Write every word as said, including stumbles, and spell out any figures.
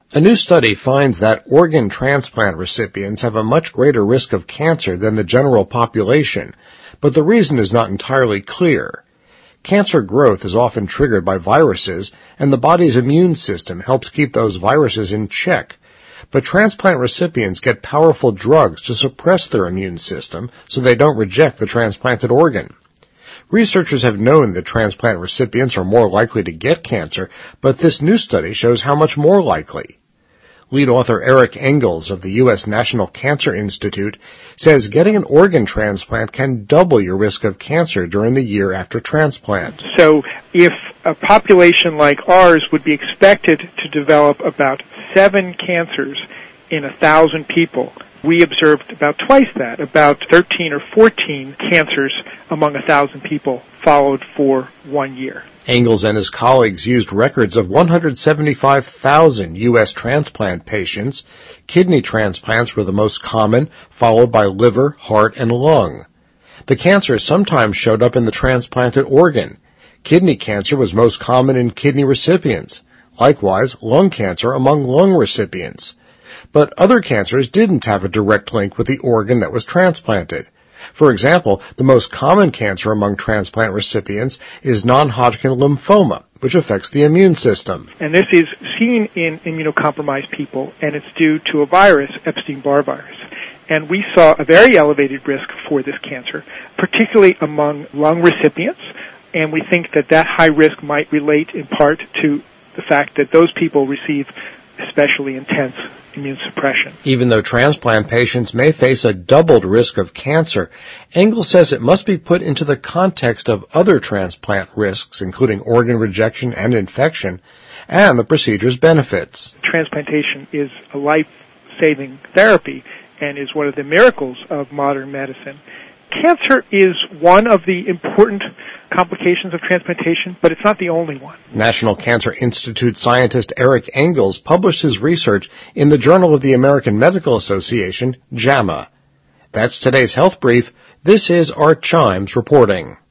A new study finds that organ transplant recipients have a much greater risk of cancer than the general population, but the reason is not entirely clear. Cancer growth is often triggered by viruses, and the body's immune system helps keep those viruses in check. But transplant recipients get powerful drugs to suppress their immune system so they don't reject the transplanted organ. Researchers have known that transplant recipients are more likely to get cancer, but this new study shows how much more likely. Lead author Eric Engels of the U S National Cancer Institute says getting an organ transplant can double your risk of cancer during the year after transplant. So if a population like ours would be expected to develop about seven cancers in a thousand people, we observed about twice that, about thirteen or fourteen cancers among a thousand people followed for one year. Engels and his colleagues used records of one hundred seventy-five thousand U S transplant patients. Kidney transplants were the most common, followed by liver, heart, and lung. The cancer sometimes showed up in the transplanted organ. Kidney cancer was most common in kidney recipients. Likewise, lung cancer among lung recipients. But other cancers didn't have a direct link with the organ that was transplanted. For example, the most common cancer among transplant recipients is non-Hodgkin lymphoma, which affects the immune system. And this is seen in immunocompromised people, and it's due to a virus, Epstein-Barr virus. And we saw a very elevated risk for this cancer, particularly among lung recipients, and we think that that high risk might relate in part to the fact that those people receive especially intense immune suppression. Even though transplant patients may face a doubled risk of cancer, Engels says it must be put into the context of other transplant risks, including organ rejection and infection, and the procedure's benefits. Transplantation is a life-saving therapy and is one of the miracles of modern medicine. Cancer is one of the important complications of transplantation, but it's not the only one. National Cancer Institute scientist Eric Engels published his research in the Journal of the American Medical Association, JAMA. That's today's Health Brief. This is Art Chimes reporting.